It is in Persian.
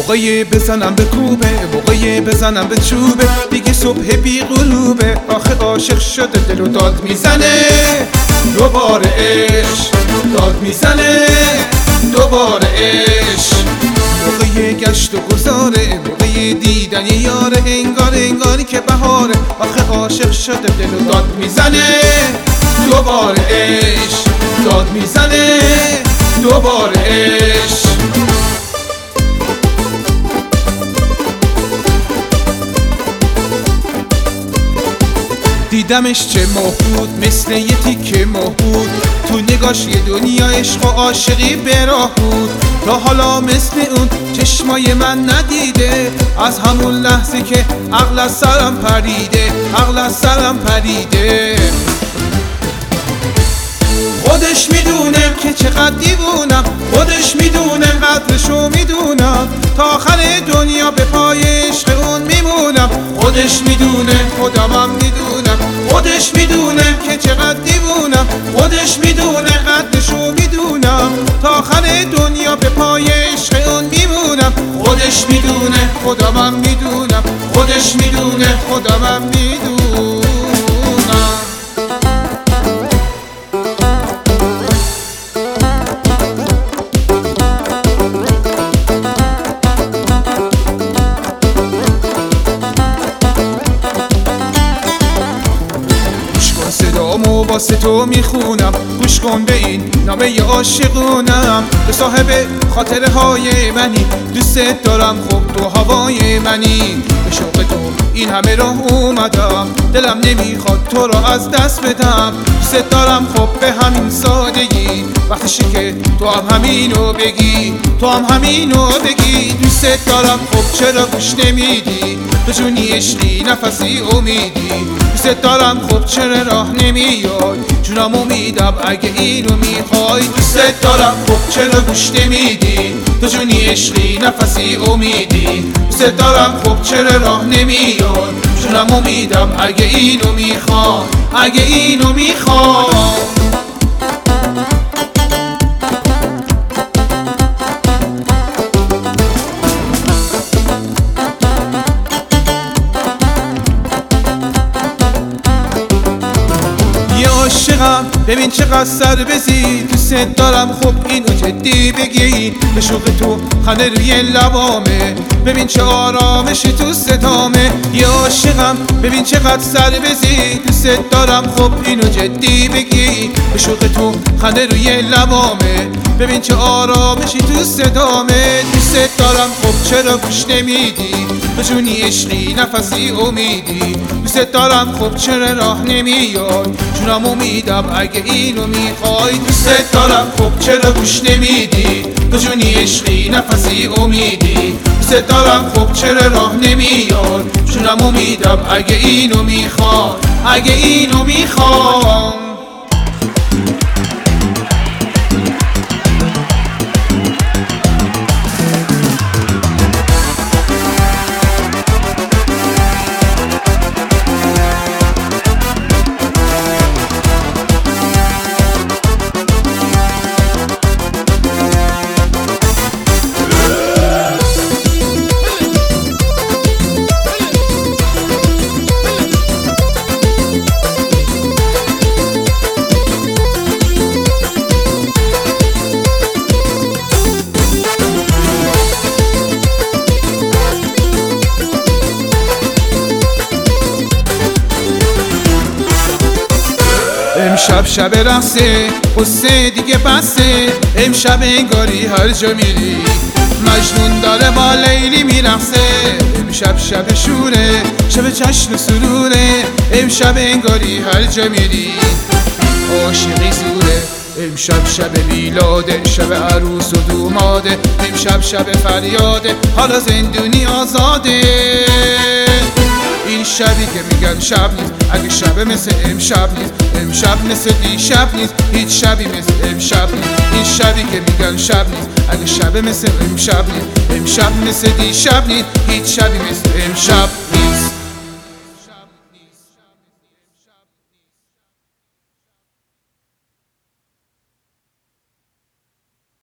موقعی بزنم به کوبه، موقعی بزنم به چوبه، دیگه صبح بی غروبه. آخه عاشق شده دل و داد میزنه، دوباره عشق داد میزنه، دوباره عشق. موقعی گشت و گذاره، موقعی دیدن یاره، انگاری که بهاره. آخه عاشق شده دل و داد میزنه، دوباره عشق داد میزنه، دوباره عشق. دیدمش چه ماه بود، مثل یه تیکه ماه بود، تو نگاش یه دنیا عشق و عاشقی به راه بود. تا حالا مثل اون چشمای من ندیده، از همون لحظه که عقل از سرم پریده، عقل از سرم پریده. خودش میدونه که چقدر دیوونم، خودش میدونه قدرشو میدونم، تا آخر دنیا به پای عشق اون میمونم. خودش میدونه خودمم میدونم، خودش میدونه که چقدر دیوونم، خودش میدونه قدرشو میدونم، تا آخر دنیا به پای عشق اون میمونم. خودش میدونه خودمم میدونم، خودش میدونه خودمم میدونم. صدامو واسه تو میخونم، گوش کن به این نامه عاشقونم. تو صاحب خاطره های منی، دوست دارم خب تو هوای منی. به شوق تو این همه راه اومدم، دلم نمیخواد تو را از دست بدم. دوست دارم خب به همین سادگی، وقتشه که تو هم همینو بگی، تو هم همینو بگی. دوست دارم خب چرا گوش نمیدی، تو جونی عشقی نفسی امیدی. دوست دارم خب چرا راه نمیای، جونم امیدم اگه اینو میخوای. دوست دارم خب چرا گوش نمیدی، تو جونی عشقی نفسی امیدی. دوست دارم خب چرا راه نمیای، جونم امیدم اگه اینو میخوای، اگه اینو میخوای. عاشقم ببین چقدر سر بزی، دوست دارم خب اینو جدی بگی. به شوق تو خنده روی لبامه، ببین چه آرامش تو صدامه. یه عاشقم ببین چقدر سر بزی، دوست دارم خب اینو جدی بگی. به شوق تو خنده روی لبامه، ببین چه آرامشی تو صدامه. دوست دارم خب چرا گوش نمیدی، تو جونی عشقی نفسی امیدی. دوست دارم خب چرا راه نمیای، جونم امیدم اگه اینو میخوای. دوست دارم خب چرا گوش نمیدی، تو جونی عشقی نفسی امیدی. دوست دارم خب چرا راه نمیای، جونم امیدم اگه اینو میخوای، اگه اینو میخوای. امشب شب رقصه، قصه دیگه بسه. امشب انگاری هر جا میری مجنون داره با لیلی میرقصه. امشب شب شوره، شب جشن و سروره. امشب انگاری هر جا میری عاشقی زوره. امشب شب میلاده، شب عروس و دوماده. امشب شب فریاده، حالا زندونی آزاده. این شبی که میگن شب نیست، اگه شب مثل امشب نیست. امشب مثل دیشب نیست، هیچ شبی مثل امشب نیست. این شبی که میگن شب نیست، اگه شب مثل امشب نیست. امشب مثل دیشب نیست، هیچ شبی مثل امشب نیست.